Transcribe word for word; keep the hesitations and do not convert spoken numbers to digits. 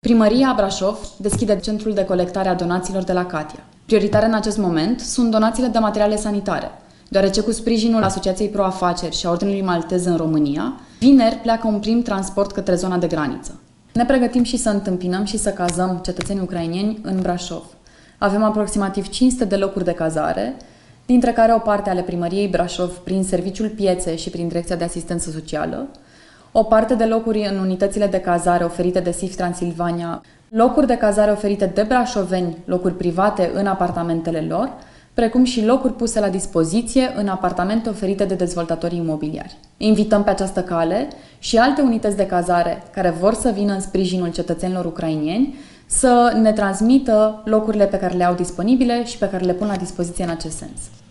Primăria Brașov deschide centrul de colectare a donațiilor de la Katia. Prioritare în acest moment sunt donațiile de materiale sanitare, deoarece cu sprijinul Asociației Pro Afaceri și a Ordinului Maltez în România, vineri pleacă un prim transport către zona de graniță. Ne pregătim și să întâmpinăm și să cazăm cetățenii ucraineni în Brașov. Avem aproximativ cinci sute de locuri de cazare, dintre care o parte ale Primăriei Brașov prin Serviciul Piețe și prin Direcția de Asistență Socială, o parte de locuri în unitățile de cazare oferite de S I F Transilvania, locuri de cazare oferite de brașoveni, locuri private în apartamentele lor, precum și locuri puse la dispoziție în apartamente oferite de dezvoltatorii imobiliari. Invităm pe această cale și alte unități de cazare care vor să vină în sprijinul cetățenilor ucraineni să ne transmită locurile pe care le au disponibile și pe care le pun la dispoziție în acest sens.